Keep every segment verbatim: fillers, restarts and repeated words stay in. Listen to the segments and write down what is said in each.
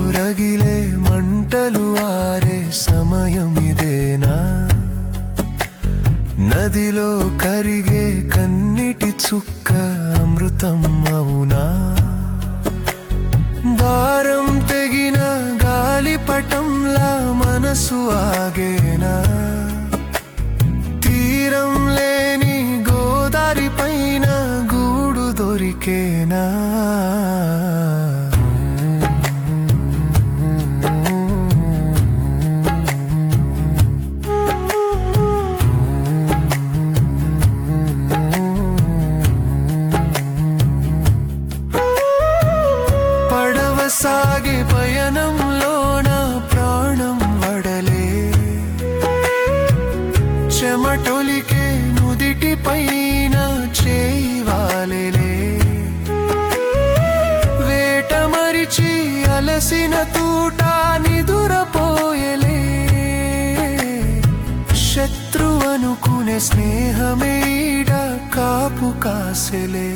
రగిలే మంటలు ఆరే సమయం ఇదేనా? నదిలో కరిగే కన్నీటి చుక్క అమృతం అవునా? భారం తెగిన గాలిపటంలా మనసు ఆగేనా? తీరం లేని గోదారి పైన గూడు దొరికేనా? సాగే పయనంలో నా ప్రాణం వడలే, చెమటొలికే నుదిటి పైన చేయి వాలెలే. వేట మరిచి అలసిన తూట నిదురపోయలే, శత్రువనుకునే స్నేహమేడ కాపు కాసెలే.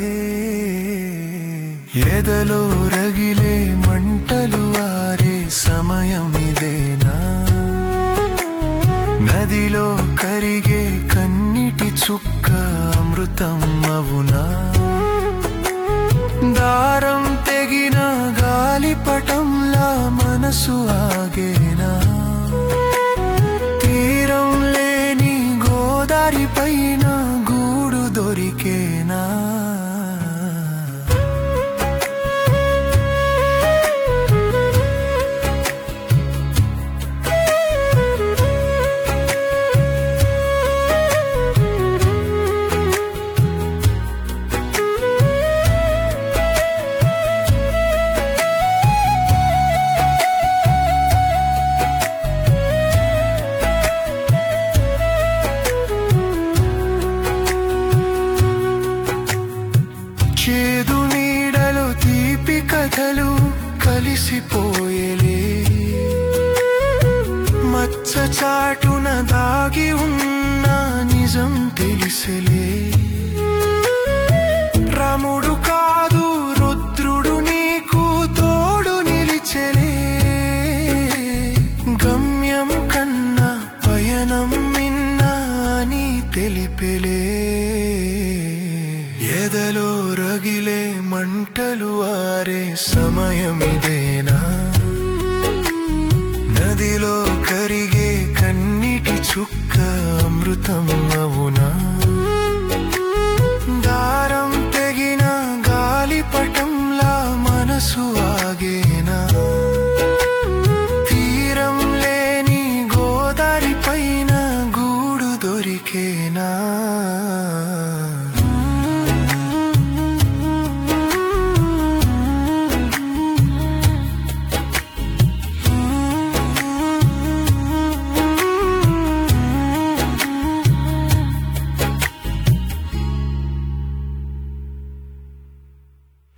ఎదలో రగిలే మంటలు ఆరే సమయం ఇదేనా? నదిలో కరిగే కన్నీటి చుక్క అమృతం అవునా? దారం తెగిన గాలిపటంలా మనసు ఆగేనా? తీరం లేని గోదారి పైన గూడు దొరికేనా? చేదు నీడలో తీపి కథలు కలిసిపోయేలే, మచ్చ చాటున దాగి ఉన్న నిజం తెలిసెలే. రాముడు కాదు రుద్రుడు నీకు తోడు నిలిచెలే, గమ్యం కన్నా పయనం మిన్నా అని తెలిపెలే. ఎదలో రగిలే మంటలు ఆరే సమయం ఇదేనా? నదిలో కరిగే కన్నీటి చుక్క అమృతం